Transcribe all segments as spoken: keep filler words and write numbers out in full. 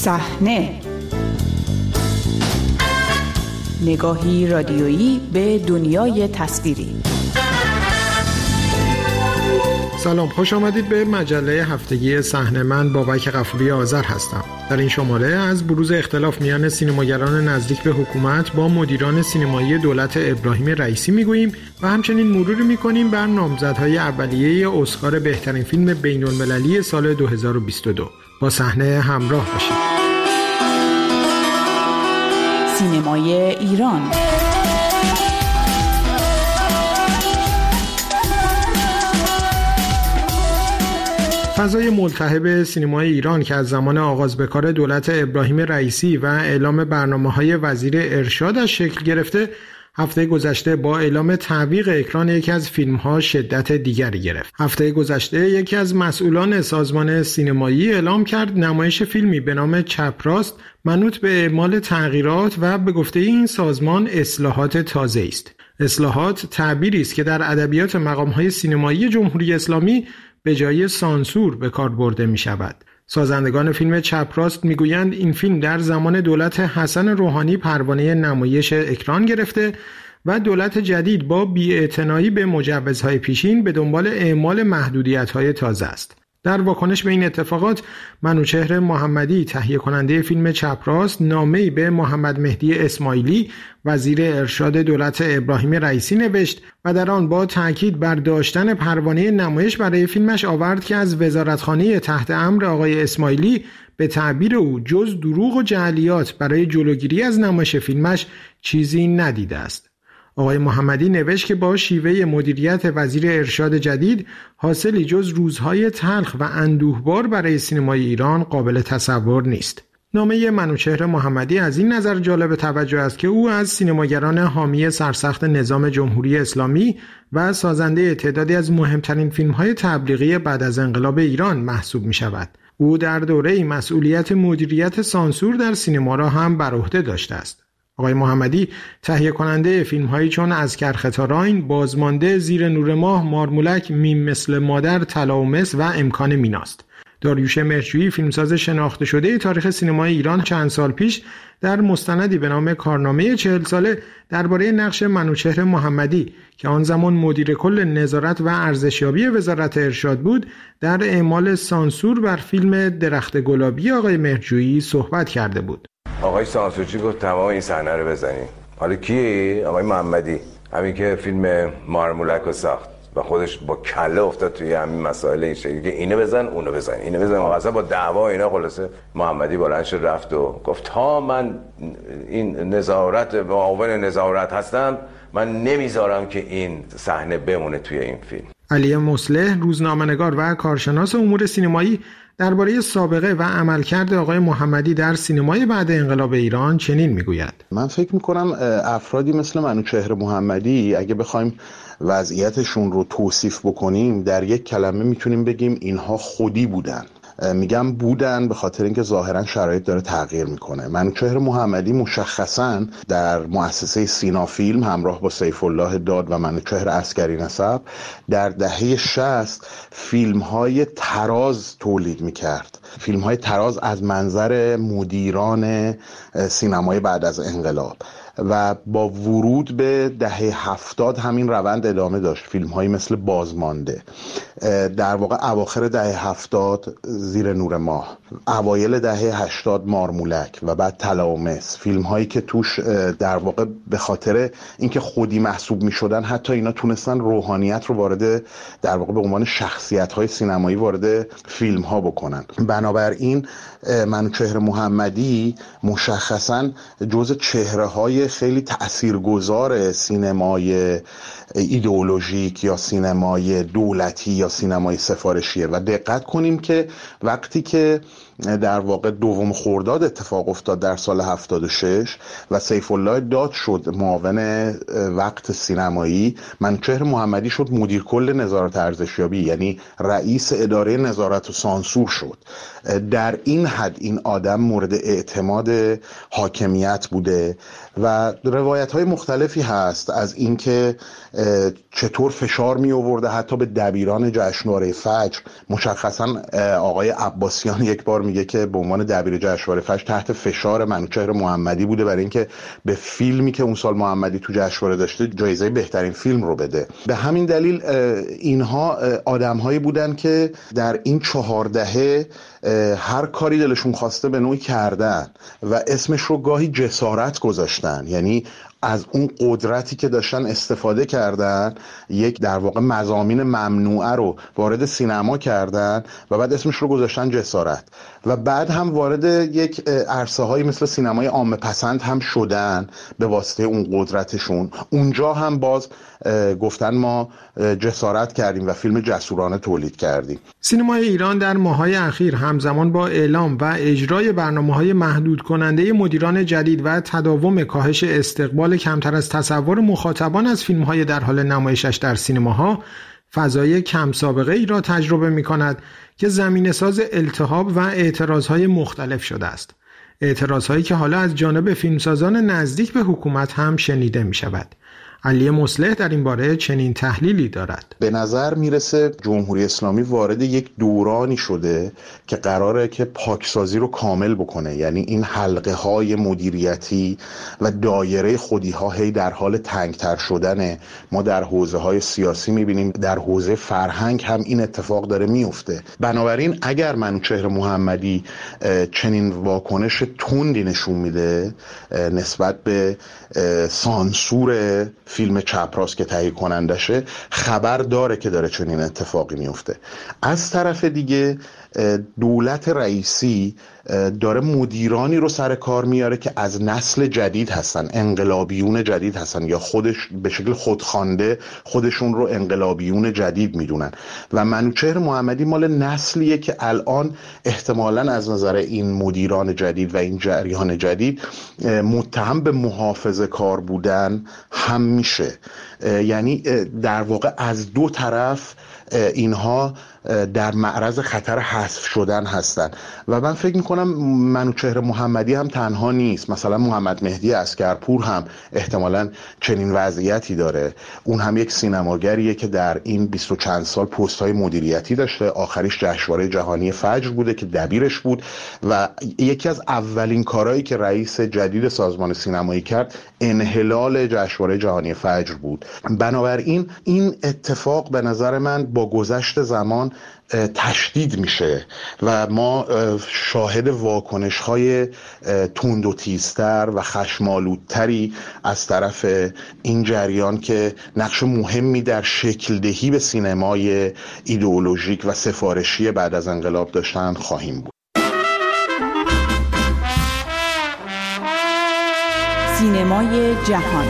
صحنه، نگاهی رادیویی به دنیای تصویری. سلام، خوش آمدید به مجله هفتگی صحنه. من بابک غفوری آذر هستم. در این شماره از بروز اختلاف میان سینماگران نزدیک به حکومت با مدیران سینمایی دولت ابراهیم رئیسی میگوییم و همچنین مروری میکنیم بر نامزدهای اولیه اسکار بهترین فیلم بین‌المللی سال دو هزار و بیست و دو. با صحنه همراه باشید. سینمای ایران. فضای ملتهب سینمای ایران که از زمان آغاز به کار دولت ابراهیم رئیسی و اعلام برنامه‌های وزیر ارشاد از شکل گرفته، هفته گذشته با اعلام تعویق اکران یکی از فیلم‌ها شدت دیگری گرفت. هفته گذشته یکی از مسئولان سازمان سینمایی اعلام کرد نمایش فیلمی به نام چپراست منوط به اعمال تغییرات و به گفته این سازمان اصلاحات تازه است. اصلاحات تعبیری است که در ادبیات مقام‌های سینمایی جمهوری اسلامی به جای سانسور به کار برده می شود. سازندگان فیلم چپراست می گویند این فیلم در زمان دولت حسن روحانی پروانه نمایش اکران گرفته و دولت جدید با بی‌اعتنایی به مجوزهای پیشین به دنبال اعمال محدودیت‌های تازه است. در واکنش به این اتفاقات، منوچهر محمدی تهیه کننده فیلم چپراست نامه‌ای به محمد مهدی اسماعیلی وزیر ارشاد دولت ابراهیم رئیسی نوشت و در آن با تاکید بر داشتن پروانه نمایش برای فیلمش آورد که از وزارتخانه تحت امر آقای اسماعیلی به تعبیر او جز دروغ و جعلیات برای جلوگیری از نمایش فیلمش چیزی ندیده است. آقای محمدی نوشت که با شیوه مدیریت وزیر ارشاد جدید حاصلی جز روزهای تلخ و اندوهبار برای سینمای ایران قابل تصور نیست. نامه منوچهر محمدی از این نظر جالب توجه است که او از سینماگران حامی سرسخت نظام جمهوری اسلامی و سازنده تعدادی از مهمترین فیلم‌های تبلیغی بعد از انقلاب ایران محسوب می شود. او در دوره مسئولیت مدیریت سانسور در سینما را هم بر عهده داشته است. آقای محمدی تهیه کننده فیلم‌هایی چون از کرختاراین، بازمانده، زیر نور ماه، مارمولک، میم مثل مادر، طلا و مس و امکان میناست. داریوش مهرجویی فیلمساز شناخته شده تاریخ سینمای ایران چند سال پیش در مستندی به نام کارنامه چهل ساله درباره نقش منوچهر محمدی که آن زمان مدیر کل نظارت و ارزشیابی وزارت ارشاد بود در اعمال سانسور بر فیلم درخت گلابی آقای مهرجویی صحبت کرده بود. آقای سانسورچی گفت تمام این صحنه رو بزنیم. حالا کی؟ آقای محمدی، همین که فیلم مارمولک رو ساخت و خودش با کله افتاد توی همین مسائل این شکلی که اینو بزن اونو بزن اینو بزن اصلا با دعوا اینا. خلاصه محمدی بلند شد رفت و گفت تا من این نظارت معاون نظارت هستم من نمیذارم که این صحنه بمونه توی این فیلم. علی مصلح روزنامه‌نگار و کارشناس امور سینمایی درباره سابقه و عملکرد آقای محمدی در سینمای بعد انقلاب ایران چنین میگوید: من فکر میکنم افرادی مثل منوچهر محمدی اگه بخوایم وضعیتشون رو توصیف بکنیم در یک کلمه میتونیم بگیم اینها خودی بودن. میگم بودن به خاطر اینکه ظاهرا شرایط داره تغییر میکنه. منوچهر محمدی مشخصا در مؤسسه سینا فیلم همراه با سیف الله داد و منوچهر عسکری نسب در دهه شصت فیلم های تراز تولید میکرد. فیلم های تراز از منظر مدیران سینمای بعد از انقلاب و با ورود به دهه هفتاد همین روند ادامه داشت. فیلم هایی مثل بازمانده، در واقع اواخر دهه هفتاد زیر نور ماه، اوایل دهه هشتاد مارمولک و بعد طلا و مس، فیلم هایی که توش در واقع به خاطر اینکه خودی محسوب می شدن حتی اینا تونستن روحانیت رو وارد در واقع به عنوان شخصیت های سینمایی وارد فیلم ها بکنن. بنابراین منوچهر محمدی مشخصا جز چهره های خیلی تأثیرگذار سینمای ایدئولوژیک یا سینمای دولتی یا سینمای سفارشیه و دقت کنیم که وقتی که در واقع دوم خرداد اتفاق افتاد در سال هفتاد و شش و سیف الله داد شد معاون وقت سینمایی، منوچهر محمدی شد مدیر کل نظارت ارزشیابی، یعنی رئیس اداره نظارت و سانسور شد. در این حد این آدم مورد اعتماد حاکمیت بوده و و روایت‌های مختلفی هست از اینکه چطور فشار می آورده حتی به دبیران جشنواره فجر. مشخصا آقای عباسیان یک بار میگه که به عنوان دبیر جشنواره فجر تحت فشار منوچهر محمدی بوده برای اینکه به فیلمی که اون سال محمدی تو جشنواره داشته جایزه بهترین فیلم رو بده. به همین دلیل اینها آدم‌هایی بودن که در این چهار دهه هر کاری دلشون خواسته به نوعی کردن و اسمش رو گاهی جسارت گذاشتن، یعنی از اون قدرتی که داشتن استفاده کردن، یک در واقع مضامین ممنوعه رو وارد سینما کردن و بعد اسمش رو گذاشتن جسارت و بعد هم وارد یک عرصه هایی مثل سینمای عامه پسند هم شدن به واسطه اون قدرتشون. اونجا هم باز گفتن ما جسارت کردیم و فیلم جسورانه تولید کردیم. سینمای ایران در ماه‌های اخیر همزمان با اعلام و اجرای برنامه‌های محدود کننده مدیران جدید و تداوم کاهش استقبال کمتر از تصور مخاطبان از فیلم‌های در حال نمایشش در سینماها، فضای کم سابقه ای را تجربه می‌کند که زمینه‌ساز التهاب و اعتراض‌های مختلف شده است. اعتراض‌هایی که حالا از جانب فیلمسازان نزدیک به حکومت هم شنیده می‌شود. علی مصلح در این باره چنین تحلیلی دارد. به نظر میرسه جمهوری اسلامی وارد یک دورانی شده که قراره که پاکسازی رو کامل بکنه، یعنی این حلقه های مدیریتی و دایره خودی ها هی در حال تنگتر شدنه. ما در حوزه های سیاسی میبینیم، در حوزه فرهنگ هم این اتفاق داره میفته. بنابراین اگر منوچهر محمدی چنین واکنش تندی نشون میده نسبت به سانسور فیلم چپراست که تهیه کنندشه، خبر داره که داره چنین اتفاقی میفته. از طرف دیگه دولت رئیسی داره مدیرانی رو سر کار میاره که از نسل جدید هستن، انقلابیون جدید هستن یا خودش به شکل خودخوانده خودشون رو انقلابیون جدید میدونن و منوچهر محمدی مال نسلیه که الان احتمالاً از نظر این مدیران جدید و این جریان جدید متهم به محافظه کار بودن هم میشه. یعنی در واقع از دو طرف اینها در معرض خطر حذف شدن هستن و من فکر میکنم منوچهر محمدی هم تنها نیست. مثلا محمد مهدی عسکرپور هم احتمالاً چنین وضعیتی داره. اون هم یک سینماگریه که در این بیست و چند سال پست‌های مدیریتی داشته، آخریش جشنواره جهانی فجر بوده که دبیرش بود و یکی از اولین کارهایی که رئیس جدید سازمان سینمایی کرد انحلال جشنواره جهانی فجر بود. بنابراین این اتفاق به نظر من با گذشت زمان تشدید میشه و ما شاهد واکنش‌های تند و تیزتر و خشم‌آلودتری از طرف این جریان که نقش مهمی در شکل دهی به سینمای ایدئولوژیک و سفارشی بعد از انقلاب داشتن خواهیم بود. سینمای جهان.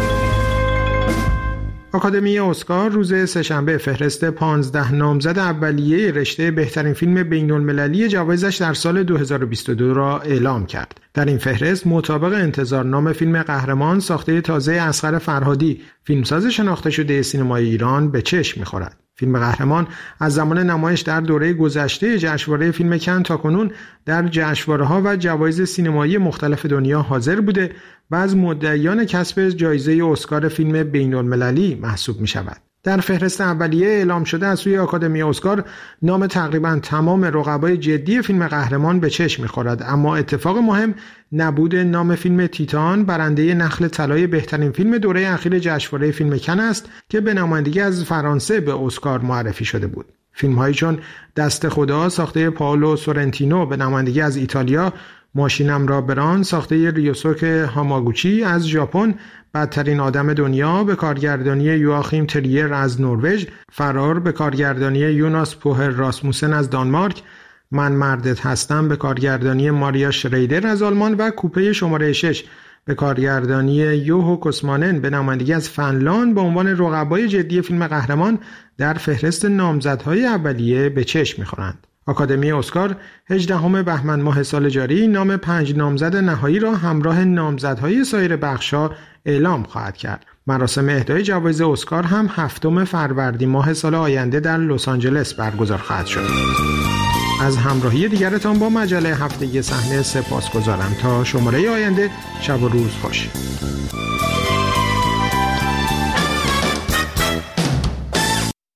آکادمی اسکار روز سه‌شنبه فهرست پانزده نامزد اولیه رشته بهترین فیلم بین‌المللی جوایزش در سال دو هزار و بیست و دو را اعلام کرد. در این فهرست مطابق انتظار نام فیلم قهرمان ساخته تازه اصغر فرهادی، فیلمساز شناخته شده سینمای ایران به چشم می‌خورد. فیلم قهرمان از زمان نمایش در دوره گذشته جشنواره فیلم کن تا کنون در جشنواره‌ها و جوایز سینمایی مختلف دنیا حاضر بوده و از مدعیان کسب جایزه اسکار فیلم بین‌المللی محسوب می‌شود. در فهرست اولیه اعلام شده از سوی آکادمی اسکار نام تقریباً تمام رقبای جدی فیلم قهرمان به چشم می‌خورد، اما اتفاق مهم نبود نام فیلم تیتان برنده نخل طلای بهترین فیلم دوره اخیر جشنواره فیلم کن است که به نمایندگی از فرانسه به اسکار معرفی شده بود. فیلم‌هایی چون دست خدا ساخته پائولو سورنتینو به نمایندگی از ایتالیا، ماشینم را بران ساخته ریوسوک هاماگوچی از ژاپن، بدترین آدم دنیا به کارگردانی یواخیم تریر از نروژ، فرار به کارگردانی یوناس پوهر راسموسن از دانمارک، من مردت هستم به کارگردانی ماریا شریدر از آلمان و کوپه شماره شش به کارگردانی یوهو کوسمانن به نمایندگی از فنلاند به عنوان رقبای جدی فیلم قهرمان در فهرست نامزدهای اولیه به چشم می‌خورند. آکادمی اسکار هجدهم بهمن ماه سال جاری نام پنج نامزد نهایی را همراه نامزدهای سایر بخش‌ها اعلام خواهد کرد. مراسم اهدای جوایز اسکار هم هفتم فروردین ماه سال آینده در لس آنجلس برگزار خواهد شد. از همراهی دیگرتان با مجله هفتگی صحنه سپاسگزارم. تا شماره آینده، شب و روز خوش.